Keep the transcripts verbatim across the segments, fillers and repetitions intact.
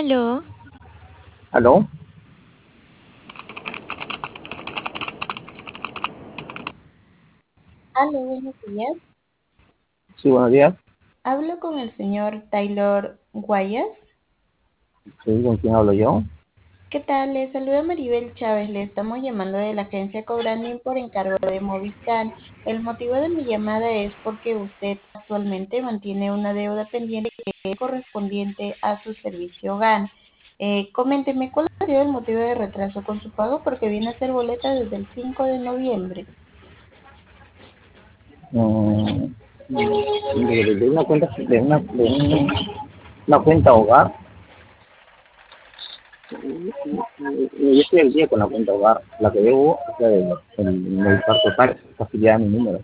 Aló, ¿Aló? Aló, buenos días. Sí, buenos días. Hablo con el señor Taylor Guayas. Sí, ¿con quién hablo yo? ¿Qué tal? Le saluda Maribel Chávez. Le estamos llamando de la agencia Cobranding por encargo de Movistar. El motivo de mi llamada es porque usted actualmente mantiene una deuda pendiente que es correspondiente a su servicio GAN. Eh, coménteme, ¿cuál ha sido el motivo de retraso con su pago? Porque viene a ser boleta desde el cinco de noviembre. Mm, de, de una cuenta, de una, de un- una cuenta hogar. Yo estoy al día con la cuenta hogar. La que debo es la del el Movistar Total, está afiliada a mi número.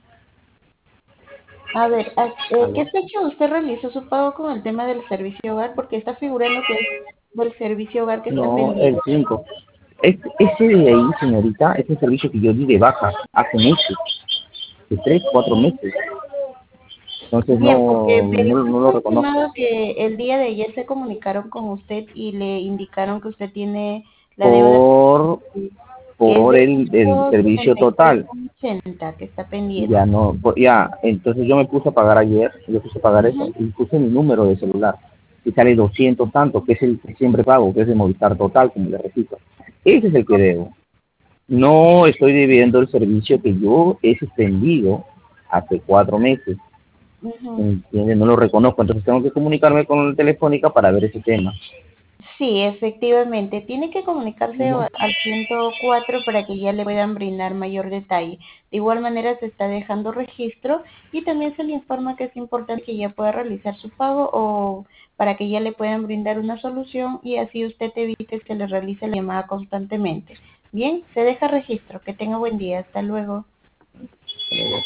A ver, ¿a- eh, ¿qué ¿Aló? fecha usted realizó su pago con el tema del servicio hogar? Porque está figurando que es del servicio hogar que está No, el pendiente. cinco. Es, ese de ahí, señorita, es un servicio que yo di de baja hace meses, de tres, cuatro meses. Entonces Bien, porque no, me no, dijo no lo su reconozco. estimado que el día de ayer se comunicaron con usted y le indicaron que usted tiene la deuda Por, que es por de el, el ciento servicio setenta y tres total. con ochenta que está pendiente. Ya no, pues ya, entonces yo me puse a pagar ayer, yo puse a pagar eso, Ujú. y puse mi número de celular, y sale doscientos tanto, que es el que siempre pago, que es de Movistar Total, como le repito. Ese es el que debo. No estoy debiendo el servicio que yo he suspendido hace cuatro meses, Ujú. ¿entiendes? No lo reconozco, entonces tengo que comunicarme con la telefónica para ver ese tema. Sí, efectivamente. Tiene que comunicarse Ujú. a- al ciento cuatro para que ya le puedan brindar mayor detalle. De igual manera se está dejando registro y también se le informa que es importante que ya pueda realizar su pago o para que ya le puedan brindar una solución y así usted evite que se le realice la llamada constantemente. Bien, se deja registro. Que tenga buen día. Hasta luego.